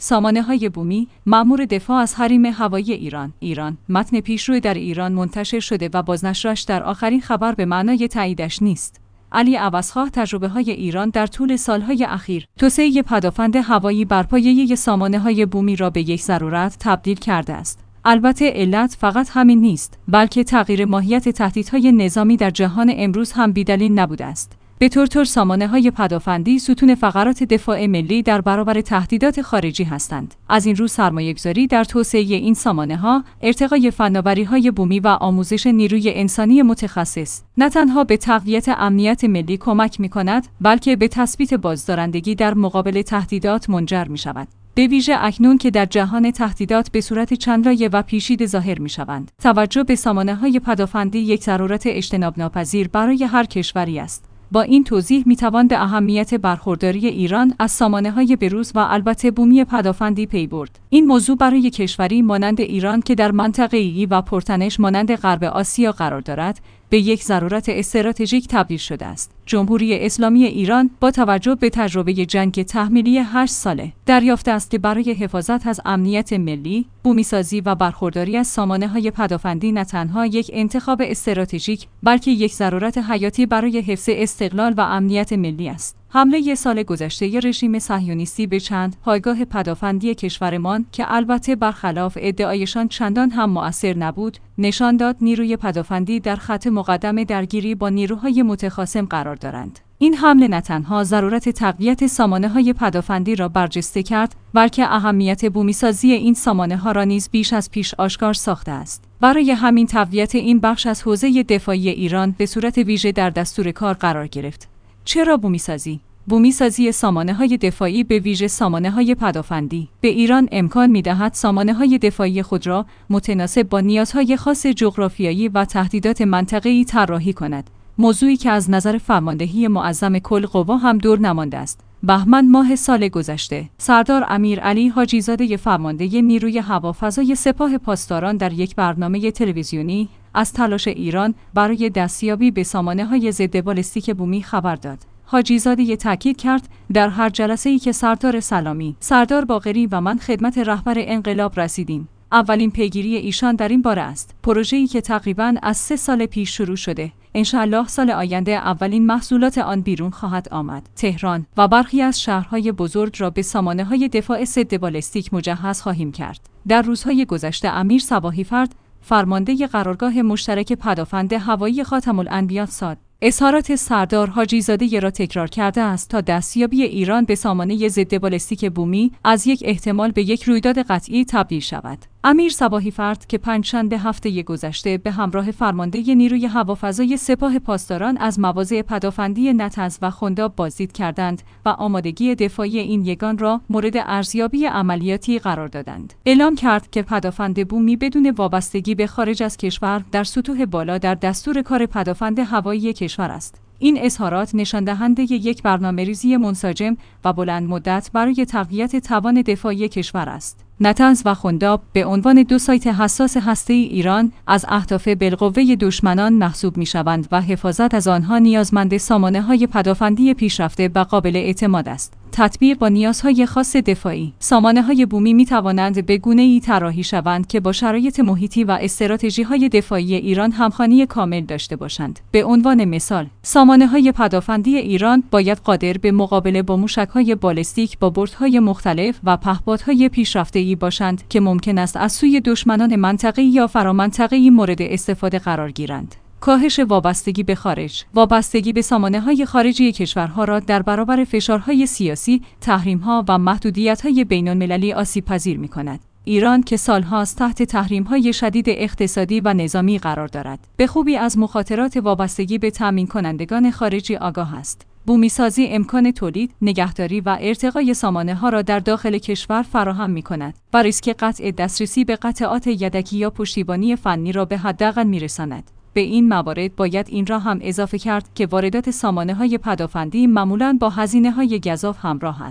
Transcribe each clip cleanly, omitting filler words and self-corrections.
سامانه‌های بومی، مأمور دفاع از حریم هوایی ایران. متن پیشرو در ایران منتشر شده و بازنشرش در آخرین خبر به معنای تاییدش نیست. علی عوضخواه تجربه‌های ایران در طول سالهای اخیر توسعه پدافند هوایی بر پایه سامانه‌های بومی را به یک ضرورت تبدیل کرده است. البته علت فقط همین نیست، بلکه تغییر ماهیت تهدیدهای نظامی در جهان امروز هم بی‌دلیل نبوده است. به طور سامانه‌های پدافندی ستون فقرات دفاع ملی در برابر تهدیدات خارجی هستند. از این رو سرمایه‌گذاری در توسعه این سامانه‌ها، ارتقای فناوری‌های بومی و آموزش نیروی انسانی متخصص نه تنها به تقویت امنیت ملی کمک می‌کند، بلکه به تثبیت بازدارندگی در مقابل تهدیدات منجر می‌شود. به ویژه اکنون که در جهان تهدیدات به صورت چندلایه و پیچیده ظاهر می‌شوند، توجه به سامانه‌های پدافندی یک ضرورت اجتناب ناپذیر برای هر کشوری است. با این توضیح میتوان به اهمیت برخورداری ایران از سامانه‌های بروز و البته بومی پدافندی پی برد. این موضوع برای کشوری مانند ایران که در منطقه‌ای و پرتنش مانند غرب آسیا قرار دارد، به یک ضرورت استراتژیک تبدیل شده است. جمهوری اسلامی ایران با توجه به تجربه جنگ تحمیلی 8 ساله دریافته است که برای حفاظت از امنیت ملی، بومیسازی و برخورداری از سامانه‌های پدافندی نه تنها یک انتخاب استراتژیک، بلکه یک ضرورت حیاتی برای حفظ استقلال و امنیت ملی است. حمله سال گذشته رژیم صهیونیستی به چند پایگاه پدافندی کشورمان که البته برخلاف ادعایشان چندان هم مؤثر نبود، نشان داد نیروی پدافندی در خط مقدم درگیری با نیروهای متخاصم قرار دارند. این حمله نه تنها ضرورت تقویت سامانه‌های پدافندی را برجسته کرد، بلکه اهمیت بومیسازی این سامانه‌ها را نیز بیش از پیش آشکار ساخته است. برای همین تقویت این بخش از حوزه دفاعی ایران به صورت ویژه در دستور کار قرار گرفت. چرا بومیسازی؟ بومیسازی سامانه‌های دفاعی به ویژه سامانه‌های پدافندی به ایران امکان می‌دهد سامانه‌های دفاعی خود را متناسب با نیازهای خاص جغرافیایی و تهدیدات منطقه‌ای طراحی کند. موضوعی که از نظر فرماندهی معظم کل قوا هم دور نمانده است. بهمن ماه سال گذشته، سردار امیرعلی حاجی‌زاده فرمانده نیروی هوافضای سپاه پاسداران در یک برنامه تلویزیونی از تلاش ایران برای دستیابی به سامانه‌های ضد بالستیک بومی خبر داد. حاجی‌زاده تاکید کرد در هر جلسه‌ای که سردار سلامی، سردار باقری و من خدمت رهبر انقلاب رسیدیم، اولین پیگیری ایشان در این باره است. پروژه‌ای که تقریباً از 3 سال پیش شروع شده، انشاءالله سال آینده اولین محصولات آن بیرون خواهد آمد. تهران و برخی از شهرهای بزرگ را به سامانه‌های دفاع ضد بالستیک مجهز خواهیم کرد. در روزهای گذشته امیر صباحی‌فرد، فرمانده قرارگاه مشترک پدافند هوایی خاتم الانبیاء ساد، اظهارات سردار حاجی‌زاده را تکرار کرده است تا دستیابی ایران به سامانه ضد بالستیک بومی از یک احتمال به یک رویداد قطعی تبدیل شود. امیر صباحی‌فرد که پنجشنبه هفته گذشته به همراه فرمانده نیروی هوافضای سپاه پاسداران از مواضع پدافندی نطنز و خنداب بازدید کردند و آمادگی دفاعی این یگان را مورد ارزیابی عملیاتی قرار دادند. اعلام کرد که پدافند بومی بدون وابستگی به خارج از کشور در سطوح بالا در دستور کار پدافند هوایی کشور است. این اظهارات نشان دهنده یک برنامه‌ریزی منسجم و بلند مدت برای تقویت توان دفاعی کشور است. نطنز و خنداب به عنوان 2 سایت حساس هسته‌ای ایران از اهداف بالقوه دشمنان محسوب می‌شوند و حفاظت از آنها نیازمند سامانه‌های پدافندی پیشرفته و قابل اعتماد است. تطبیق با نیازهای خاص دفاعی، سامانه‌های بومی می‌توانند به گونه‌ای طراحی شوند که با شرایط محیطی و استراتژی‌های دفاعی ایران همخوانی کامل داشته باشند. به عنوان مثال، سامانه‌های پدافندی ایران باید قادر به مقابله با موشک‌های بالستیک با بردهای مختلف و پهپادهای پیشرفته‌ای باشند که ممکن است از سوی دشمنان منطقه‌ای یا فرامنطقه‌ای مورد استفاده قرار گیرند. کاهش وابستگی به خارج، وابستگی به سامانه‌های خارجی کشورها را در برابر فشارهای سیاسی، تحریم‌ها و محدودیت‌های بین‌المللی آسیب‌پذیر می‌کند. ایران که سالهاست تحت تحریم‌های شدید اقتصادی و نظامی قرار دارد، به خوبی از مخاطرات وابستگی به تامین کنندگان خارجی آگاه است. بومیسازی امکان تولید، نگهداری و ارتقای سامانه‌ها را در داخل کشور فراهم می‌کند و ریسک قطع دسترسی به قطعات یدکی یا پشتیبانی فنی را به حداقل می‌رساند. به این موارد باید این را هم اضافه کرد که واردات سامانه‌های پدافندی معمولاً با هزینه‌های گزاف همراه است.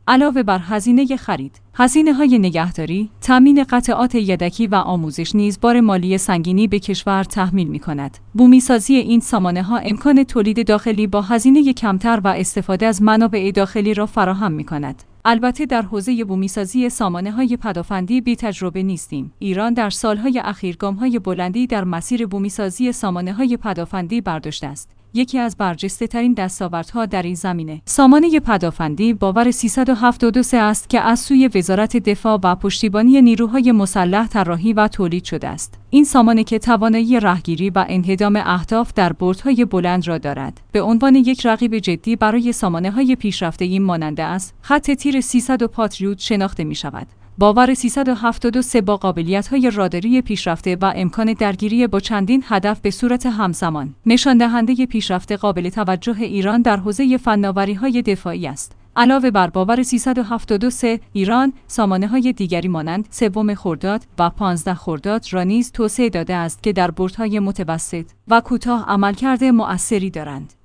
علاوه بر هزینه خرید، هزینه‌های نگهداری، تامین قطعات یدکی و آموزش نیز بار مالی سنگینی به کشور تحمیل می‌کند. بومی‌سازی این سامانه‌ها امکان تولید داخلی با هزینه کمتر و استفاده از منابع داخلی را فراهم می‌کند. البته در حوزه بومی‌سازی سامانه‌های پدافندی بی تجربه نیستیم. ایران در سال‌های اخیر گام‌های بلندی در مسیر بومی‌سازی سامانه‌های پدافندی برداشته است. یکی از برجسته‌ترین دستاوردها در این زمینه سامانه پدافندی باور 373 است که از سوی وزارت دفاع و پشتیبانی نیروهای مسلح طراحی و تولید شده است. این سامانه که توانایی رهگیری و انهدام اهداف در بردهای بلند را دارد، به عنوان یک رقیب جدی برای سامانه‌های پیشرفته‌ای مانند است خط تیر 300 و پاتریوت شناخته می‌شود. باور 373 با قابلیت‌های راداری پیشرفته و امکان درگیری با چندین هدف به صورت همزمان، نشان دهنده پیشرفت قابل توجه ایران در حوزه فناوری‌های دفاعی است. علاوه بر باور 373 ایران سامانه‌های دیگری مانند سوم خرداد و 15 خرداد را نیز توسعه داده است که در بردهای متوسط و کوتاه عملکرد مؤثری دارند.